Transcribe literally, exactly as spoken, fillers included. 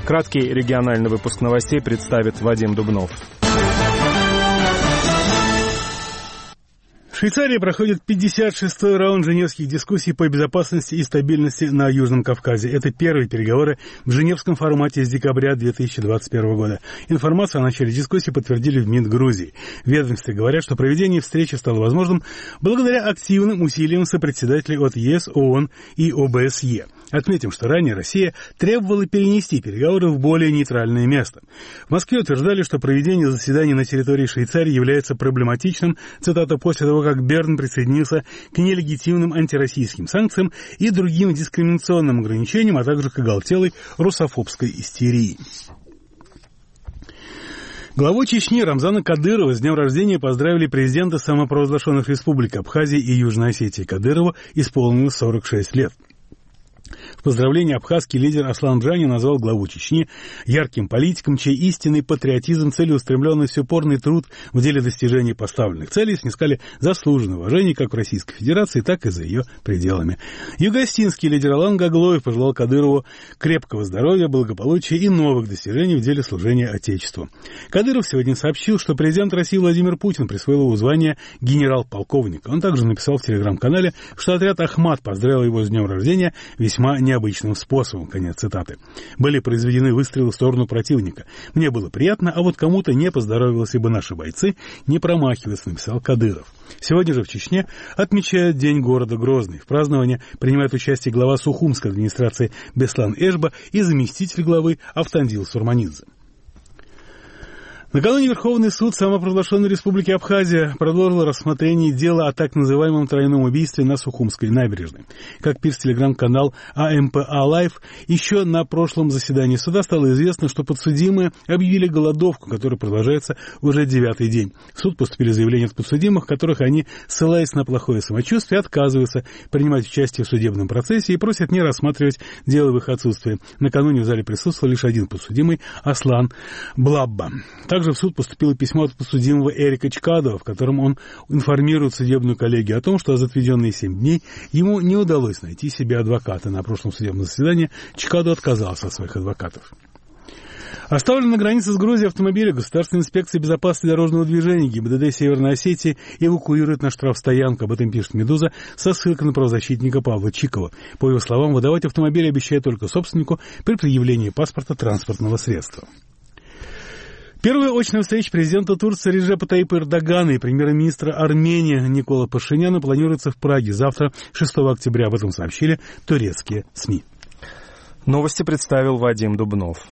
Краткий региональный выпуск новостей представит Вадим Дубнов. В Швейцарии проходит пятьдесят шестой раунд женевских дискуссий по безопасности и стабильности на Южном Кавказе. Это первые переговоры в женевском формате с декабря две тысячи двадцать первого года. Информацию о начале дискуссий подтвердили в МИД Грузии. В ведомстве говорят, что проведение встречи стало возможным благодаря активным усилиям сопредседателей от ЕС, ООН и ОБСЕ. Отметим, что ранее Россия требовала перенести переговоры в более нейтральное место. В Москве утверждали, что проведение заседаний на территории Швейцарии является проблематичным, цитата, после того, как Берн присоединился к нелегитимным антироссийским санкциям и другим дискриминационным ограничениям, а также к оголтелой русофобской истерии. Главу Чечни Рамзана Кадырова с днем рождения поздравили президенты самопровозглашенных республик Абхазии и Южной Осетии. Кадырову исполнилось сорок шесть лет. В поздравлении абхазский лидер Аслан Джани назвал главу Чечни ярким политиком, чей истинный патриотизм, целеустремленность и упорный труд в деле достижения поставленных целей снискали заслуженное уважение как в Российской Федерации, так и за ее пределами. Югостинский лидер Алан Гаглоев пожелал Кадырову крепкого здоровья, благополучия и новых достижений в деле служения Отечеству. Кадыров сегодня сообщил, что президент России Владимир Путин присвоил ему звание генерал-полковника. Он также написал в телеграм-канале, что отряд «Ахмат» поздравил его с днем рождения весьма необычным способом. Конец цитаты. Были произведены выстрелы в сторону противника. Мне было приятно, а вот кому-то не поздоровилось, ибо наши бойцы не промахиваются, написал Кадыров. Сегодня же в Чечне отмечают День города Грозный. В праздновании принимает участие глава Сухумской администрации Беслан Эшба и заместитель главы Автандил Сурманидзе. Накануне Верховный суд самопровозглашенной республики Абхазия продолжил рассмотрение дела о так называемом тройном убийстве на Сухумской набережной. Как пишет телеграм-канал АМПА Лайв, еще на прошлом заседании суда стало известно, что подсудимые объявили голодовку, которая продолжается уже девятый день. В суд поступили заявления от подсудимых, в которых они, ссылаясь на плохое самочувствие, отказываются принимать участие в судебном процессе и просят не рассматривать дело в их отсутствии. Накануне в зале присутствовал лишь один подсудимый – Аслан Блабба. Также в суд поступило письмо от подсудимого Эрика Чкадова, в котором он информирует судебную коллегию о том, что за отведенные семь дней ему не удалось найти себе адвоката. На прошлом судебном заседании Чкадов отказался от своих адвокатов. Оставлен на границе с Грузией автомобиля Государственной инспекции безопасности дорожного движения ГИБДД Северной Осетии эвакуирует на штрафстоянку. Об этом пишет «Медуза» со ссылкой на правозащитника Павла Чикова. По его словам, выдавать автомобиль обещает только собственнику при предъявлении паспорта транспортного средства. Первая очная встреча президента Турции Реджепа Таyyипа Эрдогана и премьер-министра Армении Никола Пашиняна планируется в Праге завтра, шестого октября. Об этом сообщили турецкие СМИ. Новости представил Вадим Дубнов.